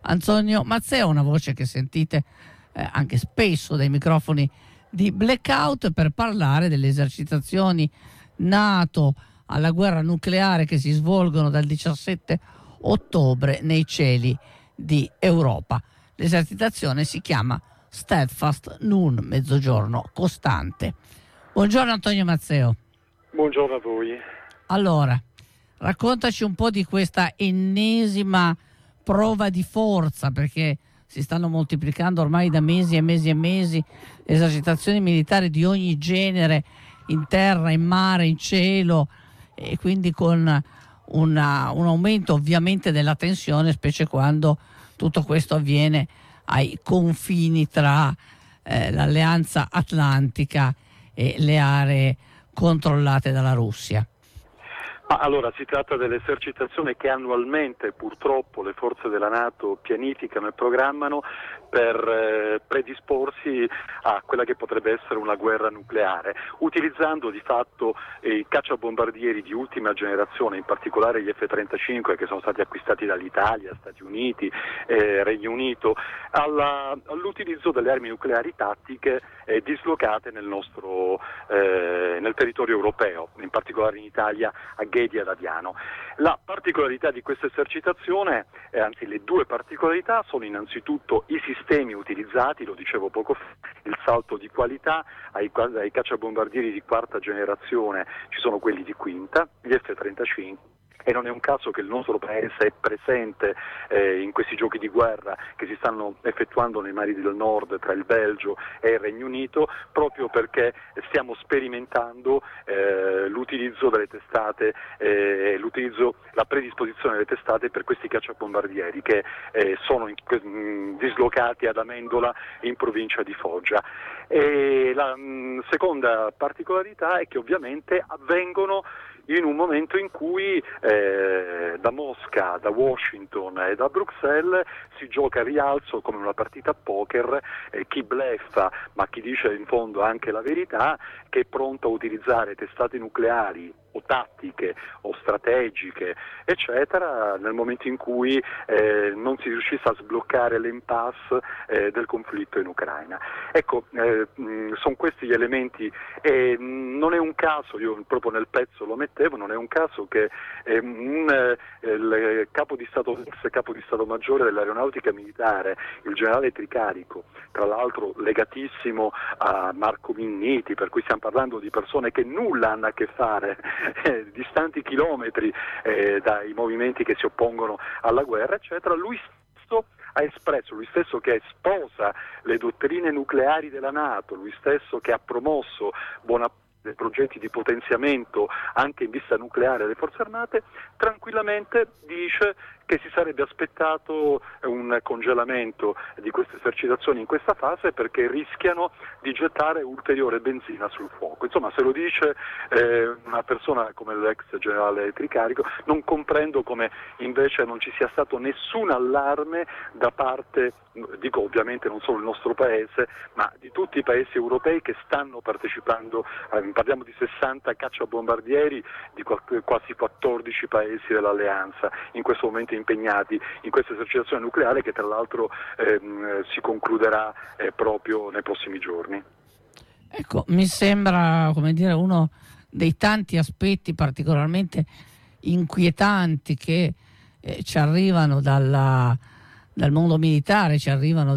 Antonio Mazzeo, una voce che sentite anche spesso dai microfoni di Blackout, per parlare delle esercitazioni NATO alla guerra nucleare che si svolgono dal 17 ottobre nei cieli di Europa. L'esercitazione si chiama Steadfast Noon, mezzogiorno costante. Buongiorno Antonio Mazzeo. Buongiorno a voi. Allora, raccontaci un po' di questa ennesima prova di forza, perché si stanno moltiplicando ormai da mesi e mesi e mesi esercitazioni militari di ogni genere, in terra, in mare, in cielo, e quindi con un aumento ovviamente della tensione, specie quando tutto questo avviene ai confini tra l'Alleanza Atlantica e le aree controllate dalla Russia. Allora, si tratta dell'esercitazione che annualmente purtroppo le forze della NATO pianificano e programmano per predisporsi a quella che potrebbe essere una guerra nucleare, utilizzando di fatto i cacciabombardieri di ultima generazione, in particolare gli F-35 che sono stati acquistati dall'Italia, Stati Uniti, Regno Unito, all'utilizzo delle armi nucleari tattiche dislocate nel territorio europeo, in particolare in Italia a Ghedi e ad Aviano. La particolarità di questa esercitazione, anzi le due particolarità, sono innanzitutto i sistemi utilizzati, lo dicevo poco fa, il salto di qualità. Ai cacciabombardieri di quarta generazione ci sono quelli di quinta, gli F-35. E non è un caso che il nostro paese è presente in questi giochi di guerra che si stanno effettuando nei mari del nord tra il Belgio e il Regno Unito, proprio perché stiamo sperimentando l'utilizzo delle testate, la predisposizione delle testate per questi cacciabombardieri che sono dislocati ad Amendola in provincia di Foggia. E la seconda particolarità è che ovviamente avvengono in un momento in cui da Mosca, da Washington e da Bruxelles si gioca a rialzo come una partita a poker, chi bleffa ma chi dice in fondo anche la verità, che è pronto a utilizzare testate nucleari o tattiche o strategiche eccetera nel momento in cui non si riuscisse a sbloccare l'impasse del conflitto in Ucraina. Ecco, sono questi gli elementi e non è un caso, io proprio nel pezzo lo mettevo, non è un caso che il capo di Stato, ex capo di Stato Maggiore dell'Aeronautica Militare, il generale Tricarico, tra l'altro legatissimo a Marco Minniti, per cui stiamo parlando di persone che nulla hanno a che fare, distanti chilometri dai movimenti che si oppongono alla guerra, eccetera, lui stesso che sposa le dottrine nucleari della NATO, lui stesso che ha promosso dei progetti di potenziamento anche in vista nucleare delle forze armate, tranquillamente dice che si sarebbe aspettato un congelamento di queste esercitazioni in questa fase perché rischiano di gettare ulteriore benzina sul fuoco. Insomma, se lo dice una persona come l'ex generale Tricarico, non comprendo come invece non ci sia stato nessun allarme da parte, dico ovviamente non solo il nostro paese, ma di tutti i paesi europei che stanno partecipando, parliamo di 60 cacciabombardieri di quasi 14 paesi dell'alleanza in questo momento impegnati in questa esercitazione nucleare che tra l'altro si concluderà proprio nei prossimi giorni. Ecco, mi sembra, come dire, uno dei tanti aspetti particolarmente inquietanti che ci arrivano dal mondo militare, ci arrivano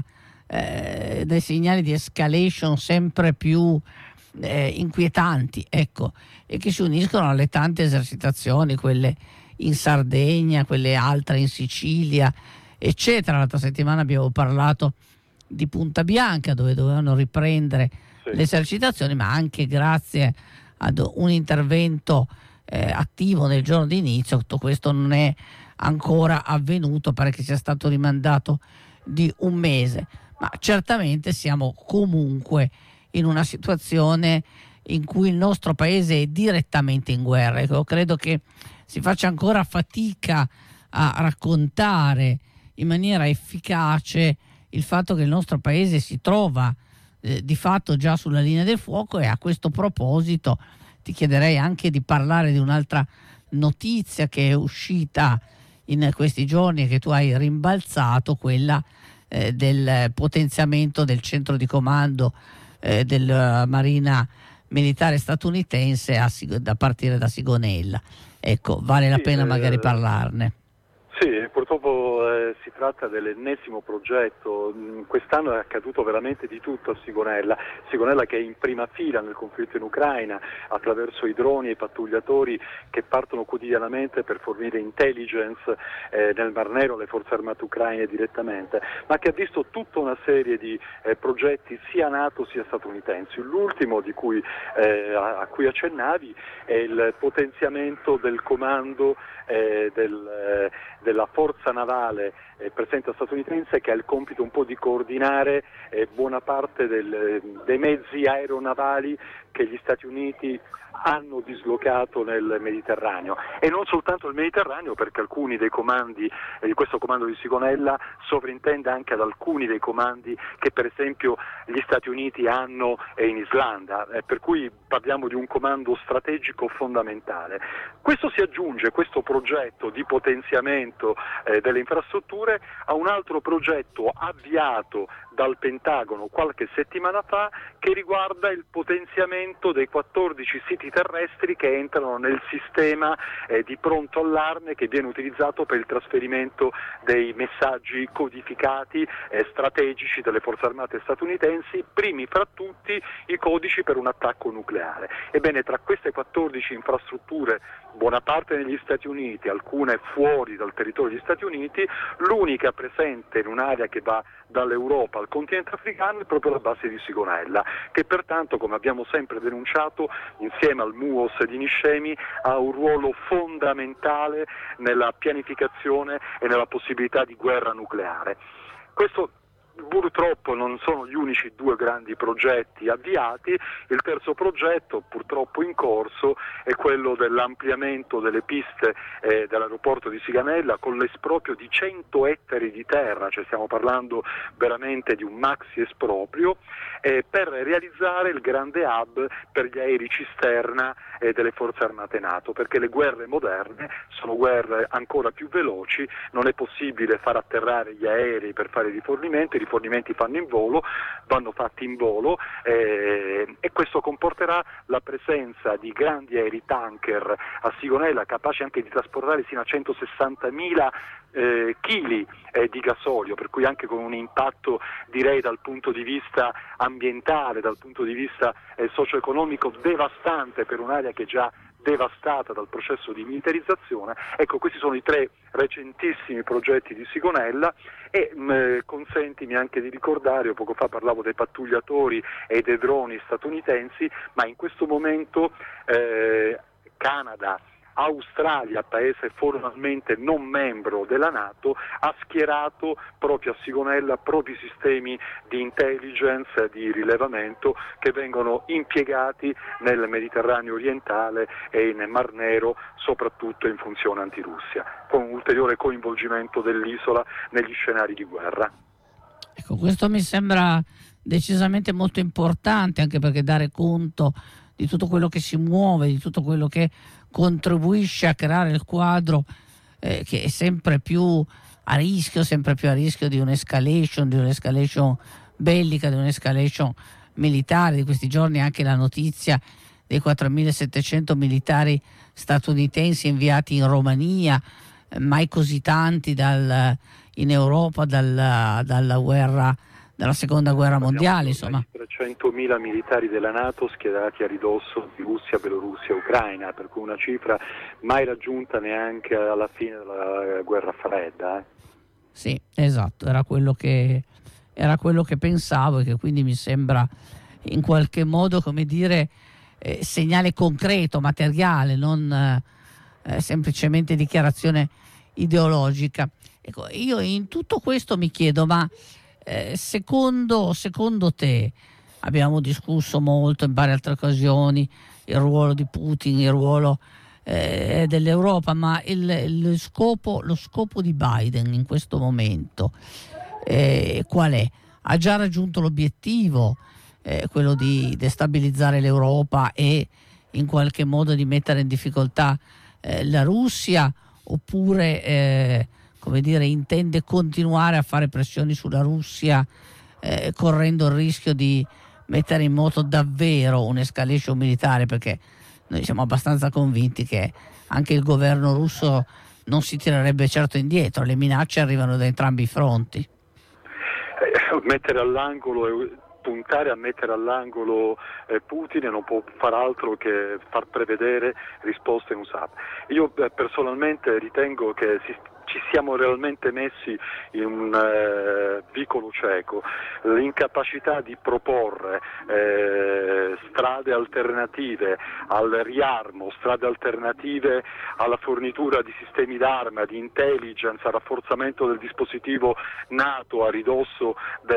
dai segnali di escalation sempre più inquietanti, ecco, e che si uniscono alle tante esercitazioni, quelle in Sardegna, quelle altre in Sicilia, eccetera. L'altra settimana abbiamo parlato di Punta Bianca, dove dovevano riprendere le esercitazioni, ma anche grazie ad un intervento attivo nel giorno di inizio, tutto questo non è ancora avvenuto, pare che sia stato rimandato di un mese, ma certamente siamo comunque in una situazione in cui il nostro paese è direttamente in guerra. Io credo che si faccia ancora fatica a raccontare in maniera efficace il fatto che il nostro paese si trova di fatto già sulla linea del fuoco, e a questo proposito ti chiederei anche di parlare di un'altra notizia che è uscita in questi giorni e che tu hai rimbalzato, quella del potenziamento del centro di comando della Marina militare statunitense da partire da Sigonella. Ecco, vale la pena magari parlarne. Sì, purtroppo si tratta dell'ennesimo progetto. Quest'anno è accaduto veramente di tutto a Sigonella che è in prima fila nel conflitto in Ucraina attraverso i droni e i pattugliatori che partono quotidianamente per fornire intelligence nel Mar Nero alle forze armate ucraine direttamente, ma che ha visto tutta una serie di progetti sia NATO sia statunitensi. L'ultimo di cui, a cui accennavi è il potenziamento del comando della forza navale presente statunitense, che ha il compito un po' di coordinare buona parte dei mezzi aeronavali che gli Stati Uniti hanno dislocato nel Mediterraneo, e non soltanto il Mediterraneo, perché alcuni dei comandi di questo comando di Sigonella sovrintende anche ad alcuni dei comandi che per esempio gli Stati Uniti hanno in Islanda, per cui parliamo di un comando strategico fondamentale. Questo si aggiunge, questo progetto di potenziamento delle infrastrutture, a un altro progetto avviato dal Pentagono qualche settimana fa, che riguarda il potenziamento dei 14 siti terrestri che entrano nel sistema di pronto allarme che viene utilizzato per il trasferimento dei messaggi codificati strategici delle forze armate statunitensi, primi fra tutti i codici per un attacco nucleare. Ebbene, tra queste 14 infrastrutture, buona parte negli Stati Uniti, alcune fuori dal territorio degli Stati Uniti, l'unica presente in un'area che va dall'Europa al continente africano è proprio la base di Sigonella, che pertanto, come abbiamo sempre denunciato, insieme al MUOS di Niscemi, ha un ruolo fondamentale nella pianificazione e nella possibilità di guerra nucleare. Questo purtroppo non sono gli unici due grandi progetti avviati. Il terzo progetto, purtroppo in corso, è quello dell'ampliamento delle piste dell'aeroporto di Sigonella, con l'esproprio di 100 ettari di terra, cioè stiamo parlando veramente di un maxi esproprio, per realizzare il grande hub per gli aerei cisterna delle forze armate NATO, perché le guerre moderne sono guerre ancora più veloci, non è possibile far atterrare gli aerei per fare i rifornimenti vanno fatti in volo, e questo comporterà la presenza di grandi aerei tanker a Sigonella, capaci anche di trasportare sino a 160.000 chili di gasolio, per cui anche con un impatto, direi, dal punto di vista ambientale, dal punto di vista socio-economico devastante per un'area che è già devastata dal processo di militarizzazione. Ecco, questi sono i tre recentissimi progetti di Sigonella, e consentimi anche di ricordare, poco fa parlavo dei pattugliatori e dei droni statunitensi, ma in questo momento Canada, Australia, paese formalmente non membro della NATO, ha schierato proprio a Sigonella propri sistemi di intelligence, di rilevamento, che vengono impiegati nel Mediterraneo orientale e in Mar Nero, soprattutto in funzione antirussia, con un ulteriore coinvolgimento dell'isola negli scenari di guerra. Ecco, questo mi sembra decisamente molto importante, anche perché dare conto di tutto quello che si muove, di tutto quello che contribuisce a creare il quadro che è sempre più a rischio di un'escalation bellica, di un'escalation militare. Di questi giorni anche la notizia dei 4.700 militari statunitensi inviati in Romania, mai così tanti in Europa dalla seconda guerra mondiale, insomma. 300.000 militari della NATO schierati a ridosso di Russia, Belorussia e Ucraina, per cui una cifra mai raggiunta neanche alla fine della guerra fredda. Sì, esatto, era quello che pensavo, e che quindi mi sembra in qualche modo, come dire, segnale concreto, materiale, non semplicemente dichiarazione ideologica. Ecco, io in tutto questo mi chiedo, ma secondo te, abbiamo discusso molto in varie altre occasioni il ruolo di Putin, il ruolo dell'Europa, ma lo scopo di Biden in questo momento qual è? Ha già raggiunto l'obiettivo, quello di destabilizzare l'Europa e in qualche modo di mettere in difficoltà la Russia, oppure come dire, intende continuare a fare pressioni sulla Russia, correndo il rischio di mettere in moto davvero un'escalation militare, perché noi siamo abbastanza convinti che anche il governo russo non si tirerebbe certo indietro, le minacce arrivano da entrambi i fronti. Mettere all'angolo puntare a mettere all'angolo Putin non può far altro che far prevedere risposte usate. Io personalmente ritengo che ci siamo realmente messi in un vicolo cieco. L'incapacità di proporre strade alternative al riarmo, strade alternative alla fornitura di sistemi d'arma, di intelligence, al rafforzamento del dispositivo NATO a ridosso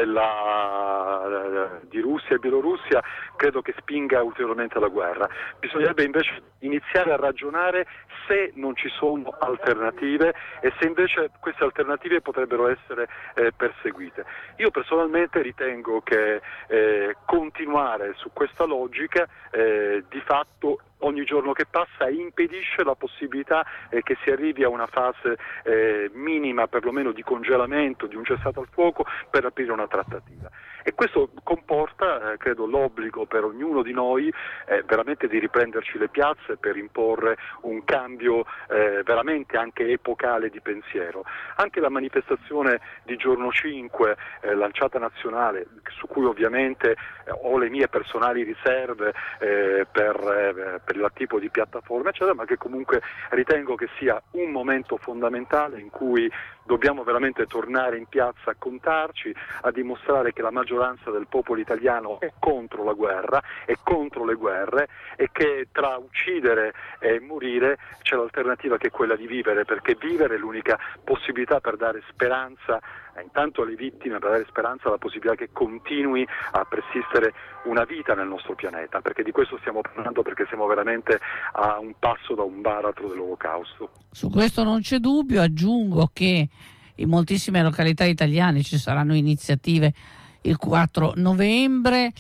di Russia e Bielorussia, credo che spinga ulteriormente alla guerra. Bisognerebbe invece iniziare a ragionare se non ci sono alternative e se invece queste alternative potrebbero essere perseguite. Io personalmente ritengo che continuare su questa logica di fatto ogni giorno che passa impedisce la possibilità che si arrivi a una fase minima perlomeno di congelamento, di un cessato al fuoco per aprire una trattativa. E questo comporta, credo, l'obbligo per ognuno di noi veramente di riprenderci le piazze per imporre un cambio veramente anche epocale di pensiero. Anche la manifestazione di giorno 5 lanciata nazionale, su cui ovviamente ho le mie personali riserve per il tipo di piattaforma eccetera, ma che comunque ritengo che sia un momento fondamentale in cui dobbiamo veramente tornare in piazza a contarci, a dimostrare che la maggioranza del popolo italiano è contro la guerra, è contro le guerre e che tra uccidere e morire c'è l'alternativa che è quella di vivere, perché vivere è l'unica possibilità per dare speranza intanto alle vittime, per dare speranza alla possibilità che continui a persistere una vita nel nostro pianeta, perché di questo stiamo parlando, perché siamo veramente a un passo da un baratro dell'Olocausto. Su questo non c'è dubbio. Aggiungo che in moltissime località italiane ci saranno iniziative il 4 novembre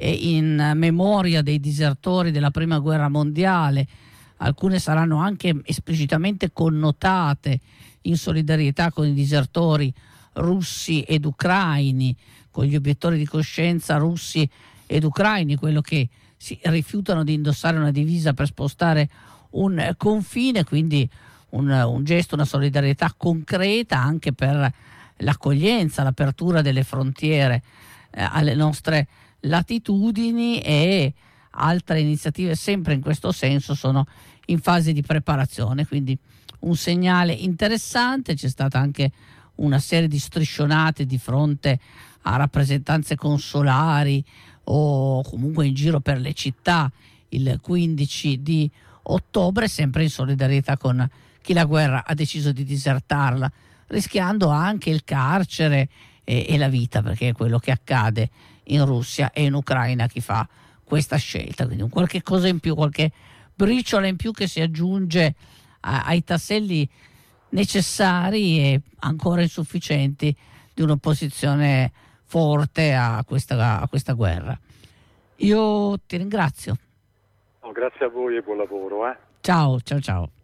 in memoria dei disertori della Prima Guerra Mondiale. Alcune saranno anche esplicitamente connotate in solidarietà con i disertori russi ed ucraini, con gli obiettori di coscienza russi ed ucraini, quello che si rifiutano di indossare una divisa per spostare un confine, quindi un gesto, una solidarietà concreta anche per l'accoglienza, l'apertura delle frontiere alle nostre latitudini, e altre iniziative sempre in questo senso sono in fase di preparazione, quindi un segnale interessante. C'è stata anche una serie di striscionate di fronte a rappresentanze consolari o comunque in giro per le città il 15 di ottobre, sempre in solidarietà con chi la guerra ha deciso di disertarla, rischiando anche il carcere e la vita, perché è quello che accade in Russia e in Ucraina a chi fa questa scelta. Quindi un qualche cosa in più, qualche briciola in più che si aggiunge ai tasselli necessari e ancora insufficienti di un'opposizione forte a questa guerra. Io ti ringrazio. Grazie a voi e buon lavoro. Ciao.